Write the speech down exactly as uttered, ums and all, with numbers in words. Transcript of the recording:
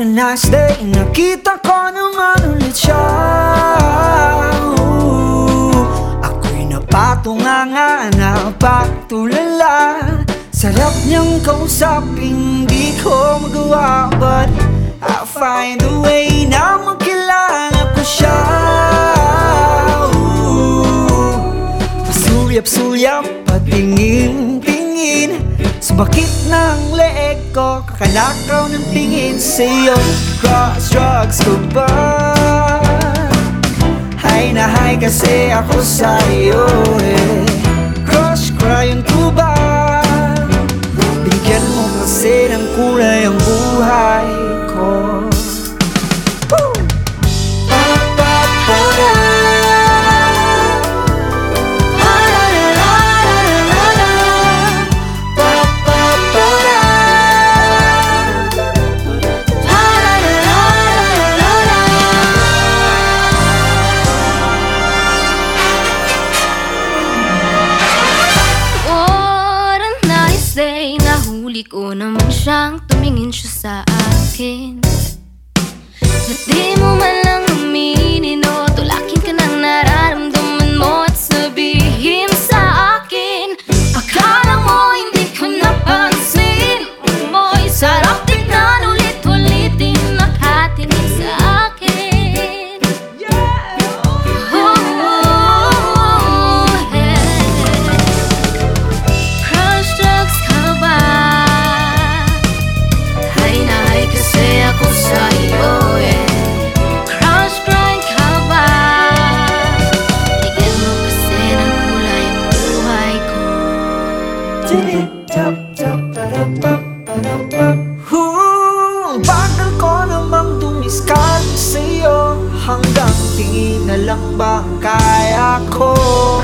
nice day, nakita ko naman ulit siya. Ooh, ako'y napatunganga, napatulala. Sarap niyang kausapin, di ko magawa, but I find a way na magkilala ko siya. Ooh, pasuyap-suyap, patingin-tingin, sumakit ng leeg ko, kakalakaw ng tingin sa'yo. Cross drugs ko ba? Hay na hay kasi ako sa'yo eh. Crush crying ko ba? Bigyan mo kasi ng kulay ang buhay ko. Woo! Nahuli ko naman siyang tumingin siya sa akin. Ba't di mo man lang aminin o tulakin ka ng nararamdaman mo at sabihin sa akin? Akala mo hindi ko napansin, mo'y sarap tignan ulit-ulitin nakatingin sa akin. Oh, yeah. Crush drugs ka ba? Hay na hay kasi ako sa'yo eh. Crush grind ka ba? Bigyan mo kasi ng kulay ang buhay ko. Ooh, ang bagal ko namang dumiskal sa'yo, hanggang tingin na lang ba ang kaya ko?